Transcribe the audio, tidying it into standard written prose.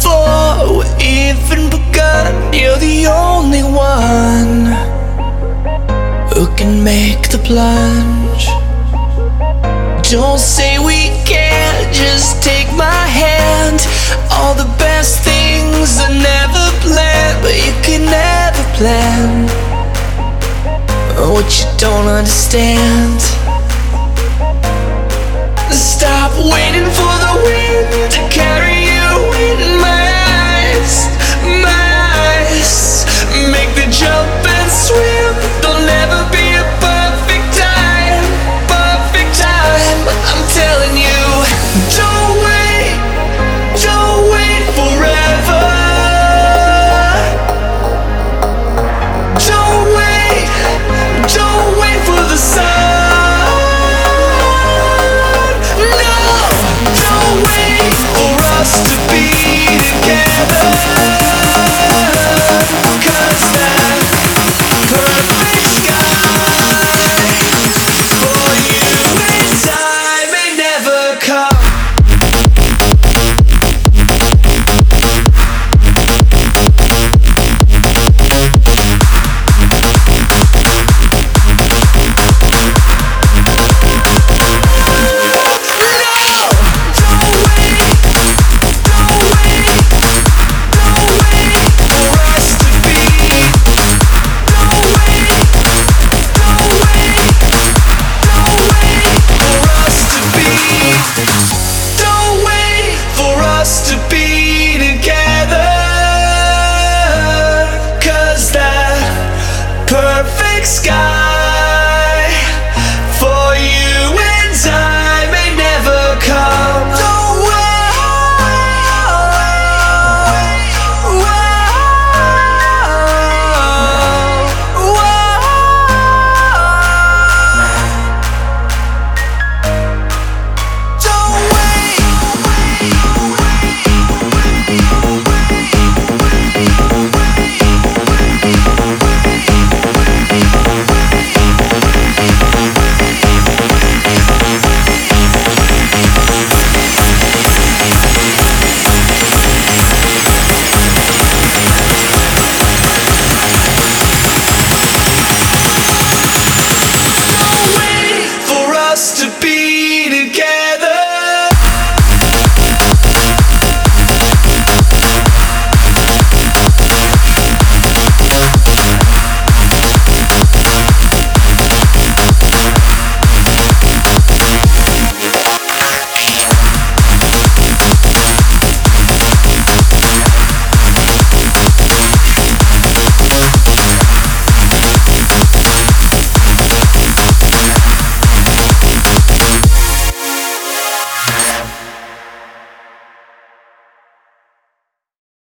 before we even begun. You're the only one who can make the plunge. Don't say we can't, just take my hand. All the best things are never planned, but you can never plan what you don't understand. Stop waiting for the wind to carry you in my eyes, my eyes. Make the jump and swim. There'll never be a perfect time, perfect time. I'm telling you, don't wait forever. Don't wait for the sun. No, don't wait for us to be together. 'Cause that perfect sky for you and I may never come. Don't wait for us to be